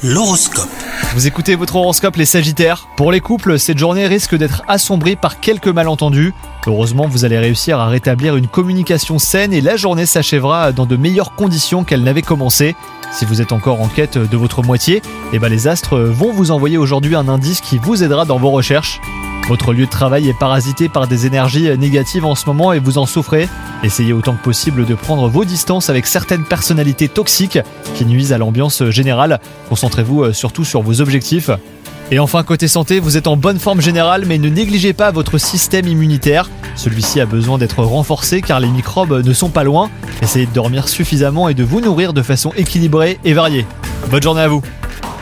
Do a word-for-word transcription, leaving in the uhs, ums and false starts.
L'horoscope. Vous écoutez votre horoscope les Sagittaires. Pour les couples, cette journée risque d'être assombrie par quelques malentendus. Heureusement, vous allez réussir à rétablir une communication saine et la journée s'achèvera dans de meilleures conditions qu'elle n'avait commencé. Si vous êtes encore en quête de votre moitié, eh ben les astres vont vous envoyer aujourd'hui un indice qui vous aidera dans vos recherches. Votre lieu de travail est parasité par des énergies négatives en ce moment et vous en souffrez. Essayez autant que possible de prendre vos distances avec certaines personnalités toxiques qui nuisent à l'ambiance générale. Concentrez-vous surtout sur vos objectifs. Et enfin, côté santé, vous êtes en bonne forme générale, mais ne négligez pas votre système immunitaire. Celui-ci a besoin d'être renforcé car les microbes ne sont pas loin. Essayez de dormir suffisamment et de vous nourrir de façon équilibrée et variée. Bonne journée à vous!